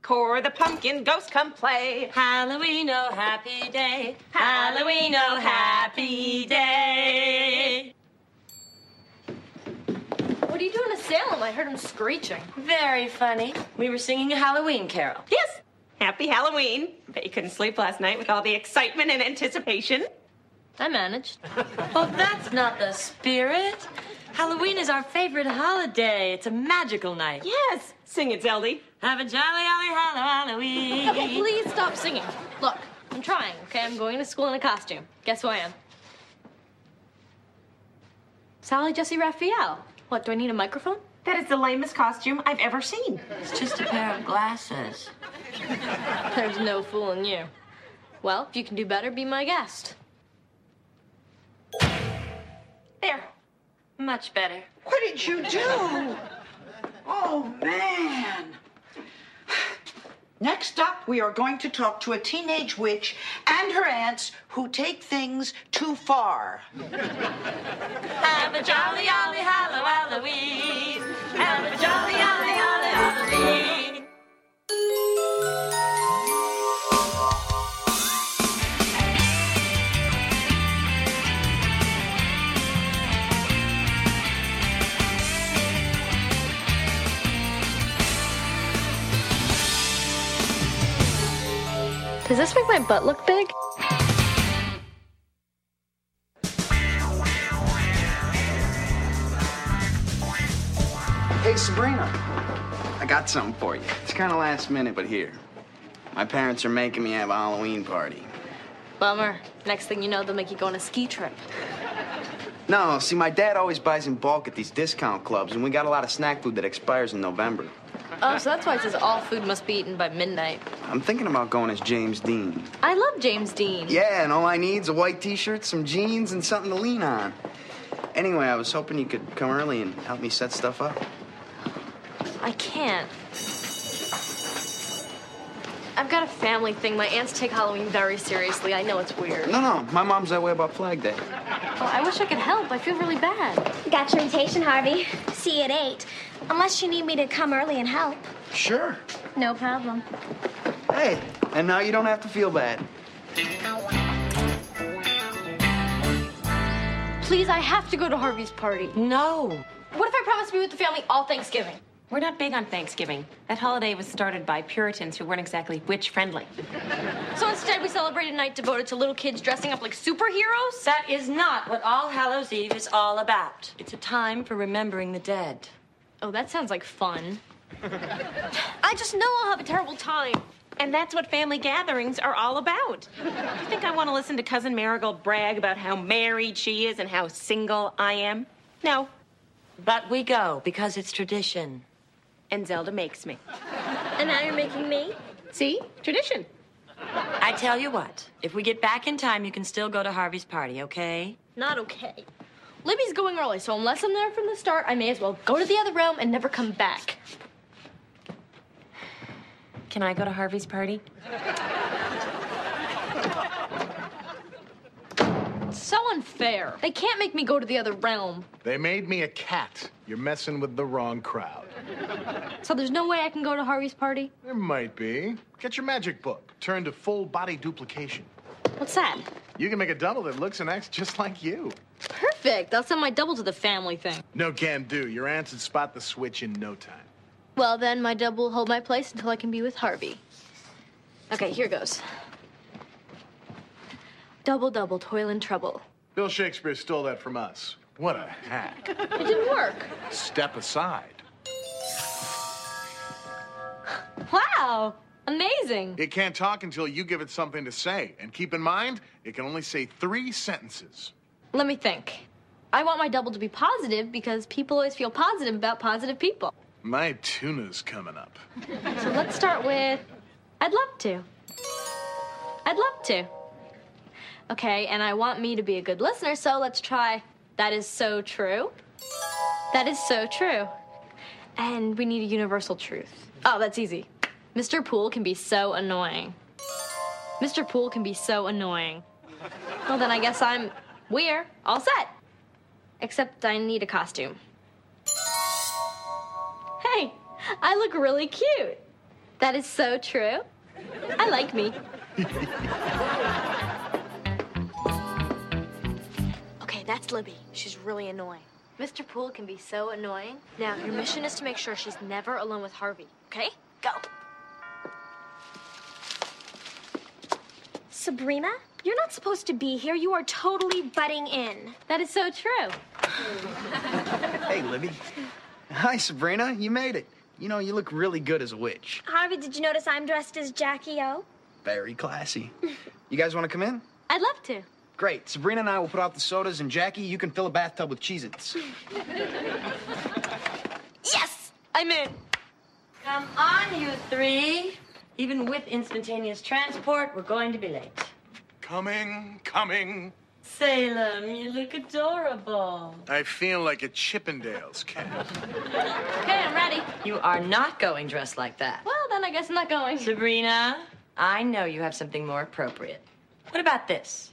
Core the pumpkin, ghost come play. Halloween, oh happy day. Halloween, oh happy day. What are you doing to Salem? I heard him screeching. Very funny. We were singing a Halloween carol. Yes, happy Halloween. Bet you couldn't sleep last night with all the excitement and anticipation. I managed. Oh, that's not the spirit. Halloween is our favorite holiday. It's a magical night. Yes, sing it, Zeldy. Have a jolly, jolly Halloween. Okay, please stop singing. Look, I'm trying, okay? I'm going to school in a costume. Guess who I am? Sally Jesse Raphael. What, do I need a microphone? That is the lamest costume I've ever seen. It's just a pair of glasses. There's no fooling you. Well, if you can do better, be my guest. There. Much better. What did you do? Oh, man. Next up, we are going to talk to a teenage witch and her aunts who take things too far. Have a jolly, jolly Halloween. Have a jolly, jolly Halloween. Does this make my butt look big? Hey, Sabrina. I got something for you. It's kind of last minute, but here. My parents are making me have a Halloween party. Bummer. Next thing you know, they'll make you go on a ski trip. No, see, my dad always buys in bulk at these discount clubs, and we got a lot of snack food that expires in November. Oh, so that's why it says all food must be eaten by midnight. I'm thinking about going as James Dean. I love James Dean. Yeah, and all I need's a white t-shirt, some jeans, and something to lean on. Anyway, I was hoping you could come early and help me set stuff up. I can't. I've got a family thing. My aunts take Halloween very seriously. I know it's weird. No, my mom's that way about Flag Day. Oh, I wish I could help. I feel really bad. Got your invitation, Harvey. See you at 8. Unless you need me to come early and help. Sure. No problem. Hey, and now you don't have to feel bad. Please, I have to go to Harvey's party. No. What if I promise to be with the family all Thanksgiving? We're not big on Thanksgiving. That holiday was started by Puritans who weren't exactly witch-friendly. So instead, we celebrate a night devoted to little kids dressing up like superheroes? That is not what All Hallows Eve is all about. It's a time for remembering the dead. Oh, that sounds like fun. I just know I'll have a terrible time. And that's what family gatherings are all about. You think I want to listen to Cousin Marigold brag about how married she is and how single I am? No. But we go because it's tradition. And Zelda makes me. And now you're making me? See? Tradition. I tell you what, if we get back in time, you can still go to Harvey's party, okay? Not okay. Libby's going early, so unless I'm there from the start, I may as well go to the other room and never come back. Can I go to Harvey's party? It's so unfair. They can't make me go to the other realm. They made me a cat. You're messing with the wrong crowd. So there's no way I can go to Harvey's party? There might be. Get your magic book. Turn to full body duplication. What's that? You can make a double that looks and acts just like you. Perfect. I'll send my double to the family thing. No can do. Your aunts would spot the switch in no time. Well, then my double will hold my place until I can be with Harvey. Okay, here goes. Double, double, toil and trouble. Bill Shakespeare stole that from us. What a hack. It didn't work. Step aside. Wow, amazing. It can't talk until you give it something to say. And keep in mind, it can only say 3 sentences. Let me think. I want my double to be positive because people always feel positive about positive people. My tuna's coming up. So let's start with, I'd love to. I'd love to. Okay, and I want me to be a good listener, so let's try, that is so true. That is so true. And we need a universal truth. Oh, that's easy. Mr. Poole can be so annoying. Mr. Poole can be so annoying. Well, then I guess we're all set. Except I need a costume. Hey, I look really cute. That is so true. I like me. Okay, that's Libby. She's really annoying. Mr. Poole can be so annoying. Now, your mission is to make sure she's never alone with Harvey, okay? Go. Sabrina, you're not supposed to be here. You are totally butting in. That is so true. Hey, Libby. Hi, Sabrina. You made it. You know, you look really good as a witch. Harvey, did you notice I'm dressed as Jackie O? Very classy. You guys want to come in? I'd love to. Great. Sabrina and I will put out the sodas, and Jackie, you can fill a bathtub with Cheez-Its. Yes! I'm in. Come on, you three. Even with instantaneous transport, we're going to be late. Coming, coming. Salem, you look adorable. I feel like a Chippendales cat. Okay, I'm ready. You are not going dressed like that. Well, then I guess I'm not going. Sabrina, I know you have something more appropriate. What about this?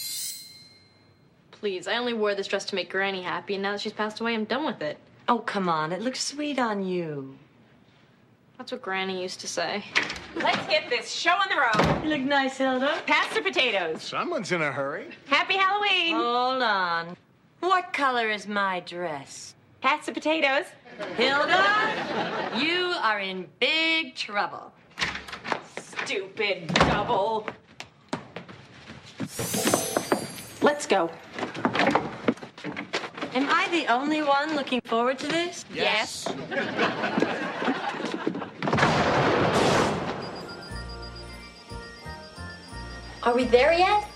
Please, I only wore this dress to make Granny happy, and now that she's passed away, I'm done with it. Oh, come on. It looks sweet on you. That's what Granny used to say. Let's get this show on the road. You look nice, Hilda. Pass the potatoes. Someone's in a hurry. Happy Halloween. Hold on. What color is my dress? Pass the potatoes. Hilda, you are in big trouble. Stupid double. Let's go. Am I the only one looking forward to this? Yes. Are we there yet?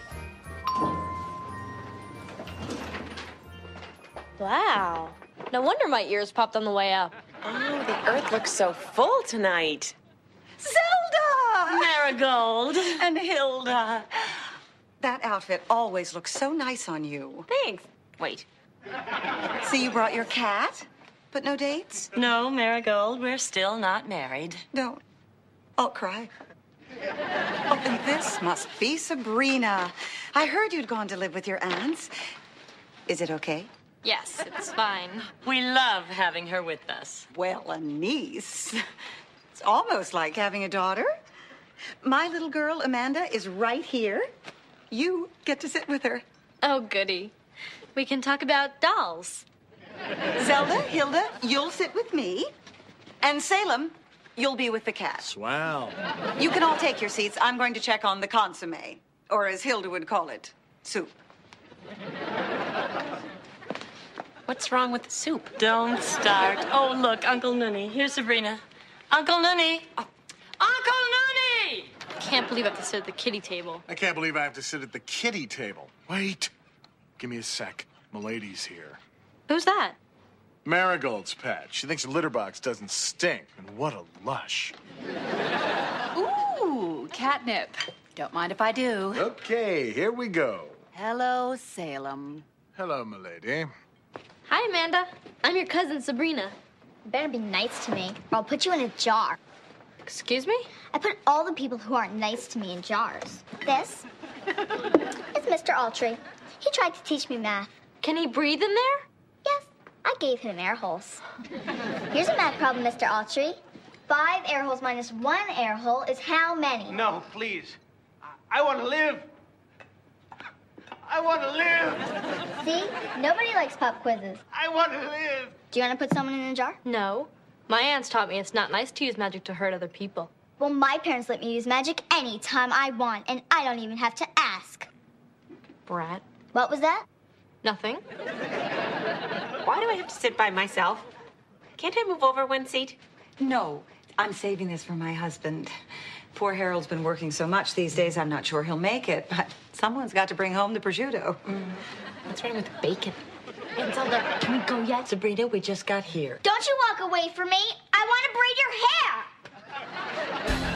Wow. No wonder my ears popped on the way up. Oh, the earth looks so full tonight. Zelda! Marigold. And Hilda. That outfit always looks so nice on you. Thanks. Wait. So you brought your cat, but no dates? No, Marigold, we're still not married. Don't. I'll cry. Oh, and this must be Sabrina. I heard you'd gone to live with your aunts. Is it okay? Yes, it's fine. We love having her with us. Well, a niece. It's almost like having a daughter. My little girl, Amanda, is right here. You get to sit with her. Oh, goody. We can talk about dolls. Zelda, Hilda, you'll sit with me. And Salem, you'll be with the cat. Swell. You can all take your seats. I'm going to check on the consommé, or as Hilda would call it, soup. What's wrong with the soup? Don't start. Oh, look, Uncle Noonie. Here's Sabrina. Uncle Noonie. Oh. Uncle Noonie! Can't believe I have to sit at the kiddie table. I can't believe I have to sit at the kiddie table. Wait. Give me a sec. Milady's here. Who's that? Marigold's pet. She thinks a litter box doesn't stink. And what a lush. Ooh, catnip. Don't mind if I do. Okay, here we go. Hello, Salem. Hello, Milady. Hi, Amanda. I'm your cousin, Sabrina. You better be nice to me, or I'll put you in a jar. Excuse me? I put all the people who aren't nice to me in jars. This is Mr. Altry. He tried to teach me math. Can he breathe in there? Yes, I gave him air holes. Here's a math problem, Mr. Altry. 5 air holes minus 1 air hole is how many? No, please. I want to live. I want to live. See? Nobody likes pop quizzes. I want to live. Do you want to put someone in a jar? No. My aunts taught me it's not nice to use magic to hurt other people. Well, my parents let me use magic anytime I want, and I don't even have to ask. Brat. What was that? Nothing. Why do I have to sit by myself? Can't I move over one seat? No, I'm saving this for my husband. Poor Harold's been working so much these days, I'm not sure he'll make it, but someone's got to bring home the prosciutto. What's wrong with bacon? Aunt Zelda, can we go yet? Sabrina, we just got here. Don't you walk away from me. I want to braid your hair.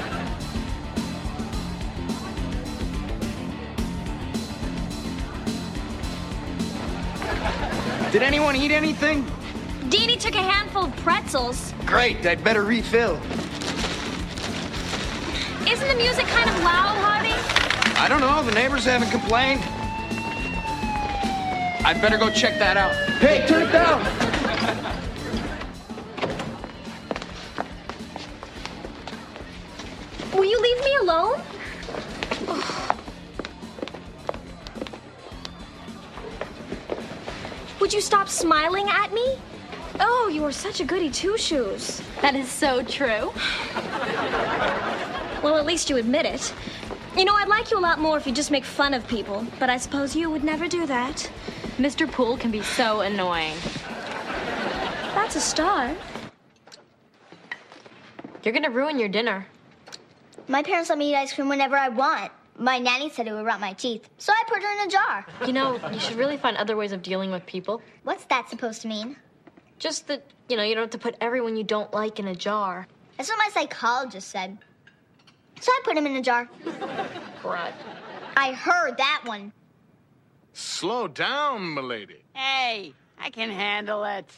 Did anyone eat anything? Deanie took a handful of pretzels. Great, I'd better refill. Isn't the music kind of loud, Harvey? I don't know, the neighbors haven't complained. I'd better go check that out. Hey, turn it down! alone? Would you stop smiling at me? Oh, you are such a goody two-shoes. That is so true. Well, at least you admit it. You know, I'd like you a lot more if you just make fun of people, but I suppose you would never do that. Mr. Poole can be so annoying. That's a start. You're gonna ruin your dinner. My parents let me eat ice cream whenever I want. My nanny said it would rot my teeth, so I put her in a jar. You know, you should really find other ways of dealing with people. What's that supposed to mean? Just that, you don't have to put everyone you don't like in a jar. That's what my psychologist said. So I put him in a jar. Right. I heard that one. Slow down, milady. Hey, I can handle it.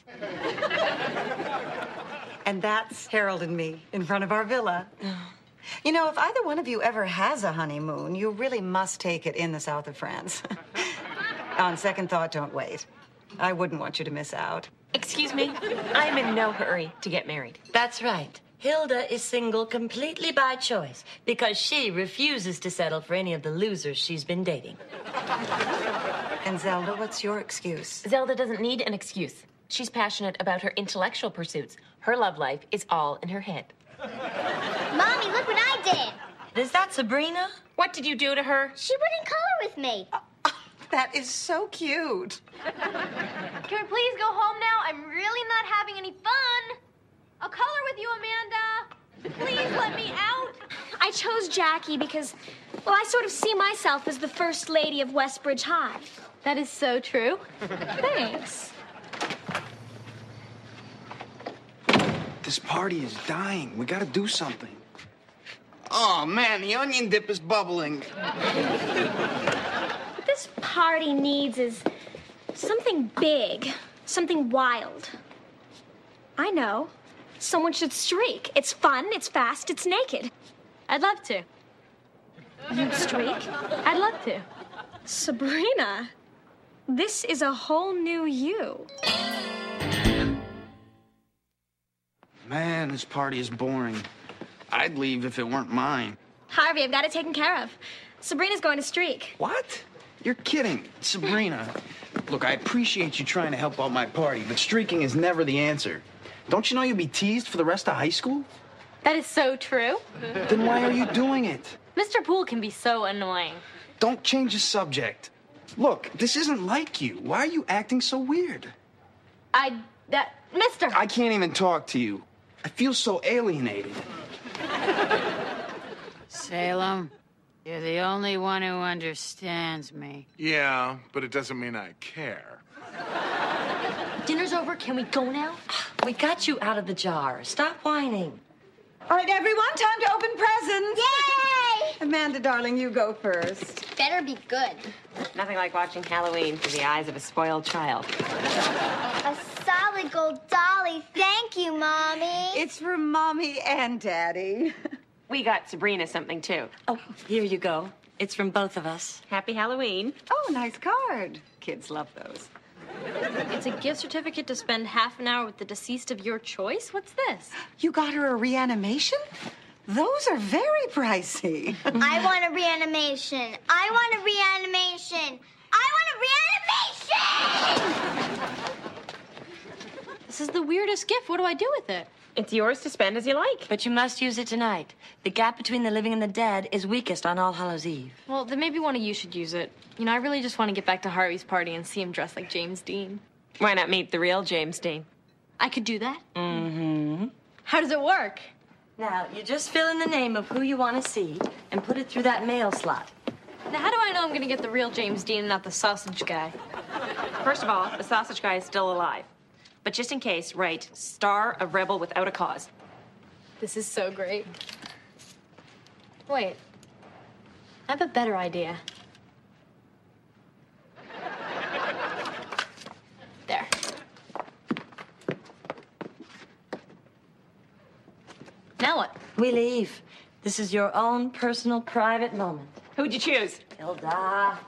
And that's Harold and me in front of our villa. You know, if either one of you ever has a honeymoon, you really must take it in the south of France. On second thought, don't wait. I wouldn't want you to miss out. Excuse me, I'm in no hurry to get married. That's right. Hilda is single completely by choice because she refuses to settle for any of the losers she's been dating. And Zelda, what's your excuse? Zelda doesn't need an excuse. She's passionate about her intellectual pursuits. Her love life is all in her head. Mommy, look what I did. Is that Sabrina? What did you do to her? She wouldn't color with me. That is so cute. Can we please go home now? I'm really not having any fun. I'll color with you, Amanda. Please let me out. I chose Jackie because, well, I sort of see myself as the first lady of Westbridge High. That is so true. Thanks. This party is dying. We gotta do something. Oh, man, the onion dip is bubbling. What this party needs is something big, something wild. I know. Someone should streak. It's fun, it's fast, it's naked. I'd love to. You'd streak? I'd love to. Sabrina, this is a whole new you. Man, this party is boring. I'd leave if it weren't mine. Harvey, I've got it taken care of. Sabrina's going to streak. What? You're kidding. Sabrina, look, I appreciate you trying to help out my party, but streaking is never the answer. Don't you know you'll be teased for the rest of high school? That is so true. Then why are you doing it? Mr. Poole can be so annoying. Don't change the subject. Look, this isn't like you. Why are you acting so weird? Mister. I can't even talk to you. I feel so alienated. Salem, you're the only one who understands me. Yeah, but it doesn't mean I care. Dinner's over. Can we go now? We got you out of the jar. Stop whining. All right, everyone, time to open presents. Yay! Amanda, darling, you go first. Better be good. Nothing like watching Halloween through the eyes of a spoiled child. A solid gold dolly. Thank you, Mommy. It's for Mommy and Daddy. We got Sabrina something, too. Oh, here you go. It's from both of us. Happy Halloween. Oh, nice card. Kids love those. It's a gift certificate to spend half an hour with the deceased of your choice? What's this? You got her a reanimation? Those are very pricey. I want a reanimation. I want a reanimation. I want a reanimation! This is the weirdest gift. What do I do with it? It's yours to spend as you like. But you must use it tonight. The gap between the living and the dead is weakest on All Hallows Eve. Well, then maybe one of you should use it. I really just want to get back to Harvey's party and see him dressed like James Dean. Why not meet the real James Dean? I could do that? Mm-hmm. How does it work? Now, you just fill in the name of who you want to see and put it through that mail slot. Now, how do I know I'm going to get the real James Dean and not the sausage guy? First of all, the sausage guy is still alive. But just in case, write, star a rebel without a cause. This is so great. Wait. I have a better idea. There. Now what? We leave. This is your own personal, private moment. Who'd you choose? Hilda.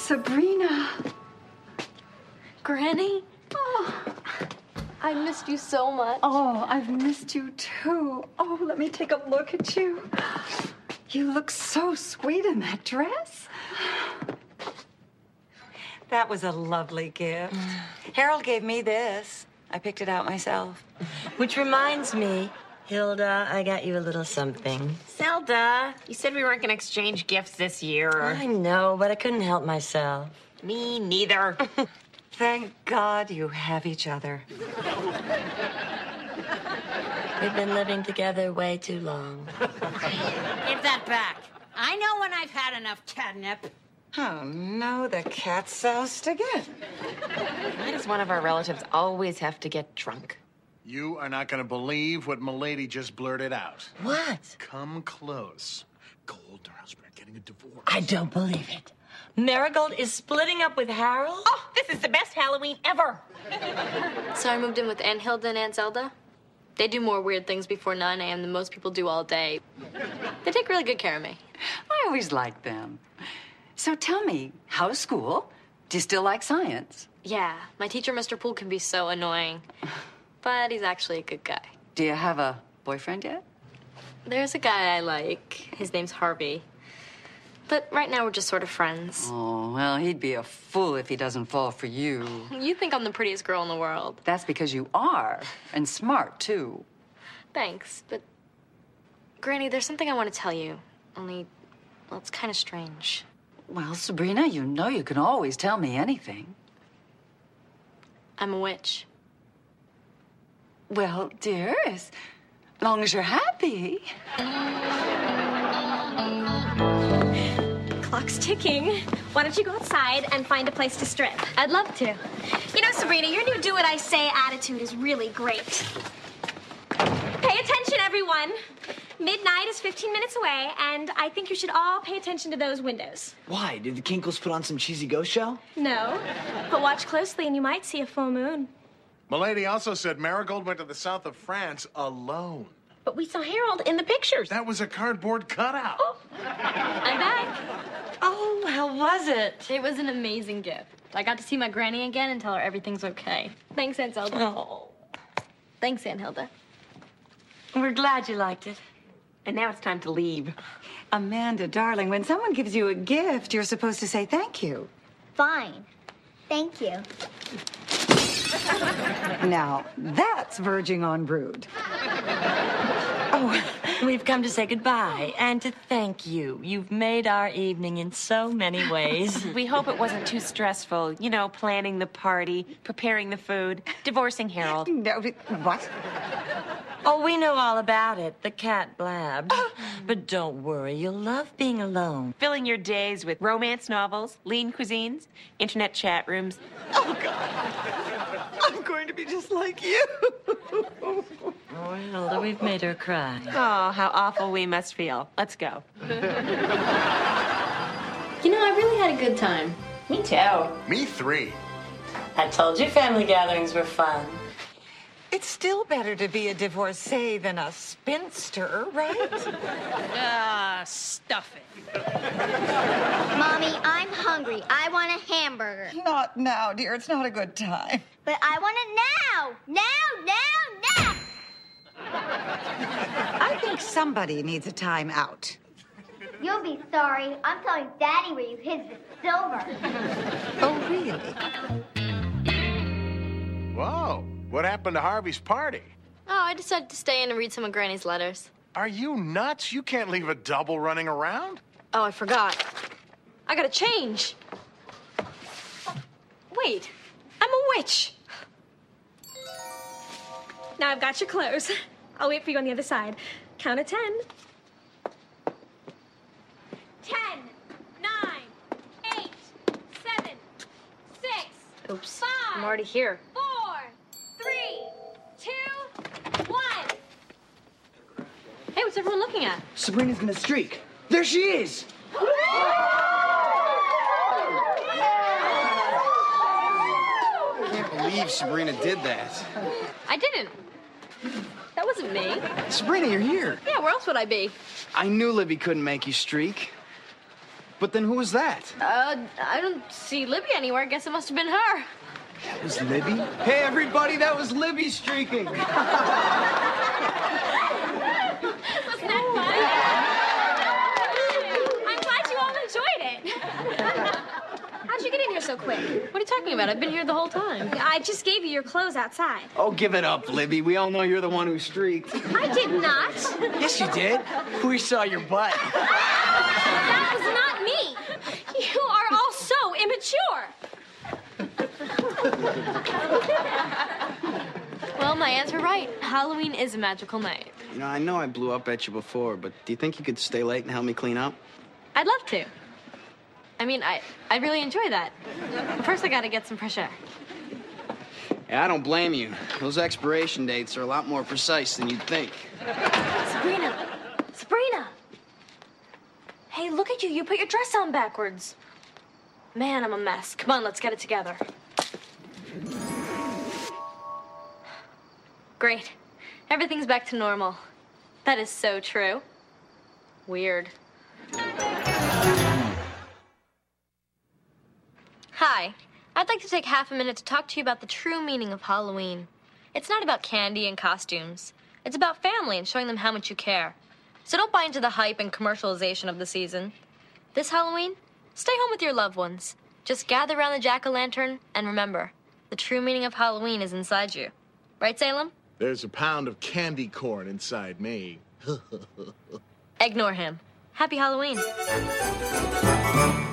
Sabrina. Granny? Oh. I missed you so much. Oh, I've missed you too. Oh, let me take a look at you. You look so sweet in that dress. That was a lovely gift. Harold gave me this. I picked it out myself. Which reminds me, Hilda, I got you a little something. Zelda, you said we weren't going to exchange gifts this year. I know, but I couldn't help myself. Me neither. Thank God you have each other. We've been living together way too long. Give that back. I know when I've had enough catnip. Oh, no, the cat's soused again. Why does one of our relatives always have to get drunk? You are not going to believe what Milady just blurted out. What? Come close. Gold and her husband are getting a divorce. I don't believe it. Marigold is splitting up with Harold? Oh, this is the best Halloween ever. So I moved in with Aunt Hilda and Aunt Zelda. They do more weird things before 9 a.m. than most people do all day. They take really good care of me. I always liked them. So tell me, how's school? Do you still like science? Yeah, my teacher, Mr. Poole, can be so annoying. But he's actually a good guy. Do you have a boyfriend yet? There's a guy I like. His name's Harvey. But right now we're just sort of friends. Oh, well, he'd be a fool if he doesn't fall for you. You think I'm the prettiest girl in the world. That's because you are, and smart, too. Thanks, but... Granny, there's something I want to tell you. Only, well, it's kind of strange. Well, Sabrina, you know you can always tell me anything. I'm a witch. Well, dear, as long as you're happy. Clock's ticking. Why don't you go outside and find a place to strip? I'd love to. You know, Sabrina, your new do-what-I-say attitude is really great. Pay attention, everyone. Midnight is 15 minutes away, and I think you should all pay attention to those windows. Why? Did the Kinkles put on some cheesy ghost show? No, but watch closely and you might see a full moon. Milady also said Marigold went to the south of France alone. But we saw Harold in the pictures. That was a cardboard cutout. Oh. I'm back. Oh, how was it? It was an amazing gift. I got to see my granny again and tell her everything's okay. Thanks, Aunt Zelda. Oh. Thanks, Aunt Hilda. We're glad you liked it. And now it's time to leave. Amanda, darling, when someone gives you a gift, you're supposed to say thank you. Fine. Thank you. Now, that's verging on rude. Oh, we've come to say goodbye and to thank you. You've made our evening in so many ways. We hope it wasn't too stressful. You know, planning the party, preparing the food, divorcing Harold. No, what? Oh, we know all about it. The cat blabbed. But don't worry, you'll love being alone. Filling your days with romance novels, lean cuisines, internet chat rooms. Oh, God. I'm going to be just like you. Oh, Hilda, we've made her cry. Oh, how awful we must feel. Let's go. You know, I really had a good time. Me too. Me 3. I told you family gatherings were fun. It's still better to be a divorcee than a spinster, right? Ah, stuff it. Mommy, I'm hungry. I want a hamburger. Not now, dear. It's not a good time. But I want it now. Now. I think somebody needs a time out. You'll be sorry. I'm telling Daddy where you hid the silver. Oh, really? Whoa. What happened to Harvey's party? Oh, I decided to stay in and read some of Granny's letters. Are you nuts? You can't leave a double running around. Oh, I forgot. I gotta change. Wait, I'm a witch. Now I've got your clothes. I'll wait for you on the other side. Count of 10. 10, 9, 8, 7, 6. Oops, 5. I'm already here. 4, 3, 2, 1. Hey, what's everyone looking at? Sabrina's gonna streak. There she is! I can't believe Sabrina did that. I didn't. That wasn't me. Sabrina, you're here. Yeah, where else would I be? I knew Libby couldn't make you streak. But then who was that? I don't see Libby anywhere. Guess it must have been her. That was Libby? Hey, everybody, that was Libby streaking. Wasn't that fun? I'm glad you all enjoyed it. How'd you get in here so quick? What are you talking about? I've been here the whole time. I just gave you your clothes outside. Oh, give it up, Libby. We all know you're the one who streaked. I did not. Yes, you did. We saw your butt. That was not me. You are all so immature. Well, my aunts were right. Halloween is a magical night. You know, I know I blew up at you before, but do you think you could stay late and help me clean up? I'd love to. I mean, I'd really enjoy that. But first, I gotta get some fresh air. Yeah, I don't blame you. Those expiration dates are a lot more precise than you'd think. Sabrina! Sabrina! Hey, look at you. You put your dress on backwards. Man, I'm a mess. Come on, let's get it together. Great. Everything's back to normal. That is so true. Weird. Hi. I'd like to take half a minute to talk to you about the true meaning of Halloween. It's not about candy and costumes. It's about family and showing them how much you care. So don't buy into the hype and commercialization of the season. This Halloween, stay home with your loved ones. Just gather around the jack-o'-lantern and remember, the true meaning of Halloween is inside you. Right, Salem? There's a pound of candy corn inside me. Ignore him. Happy Halloween.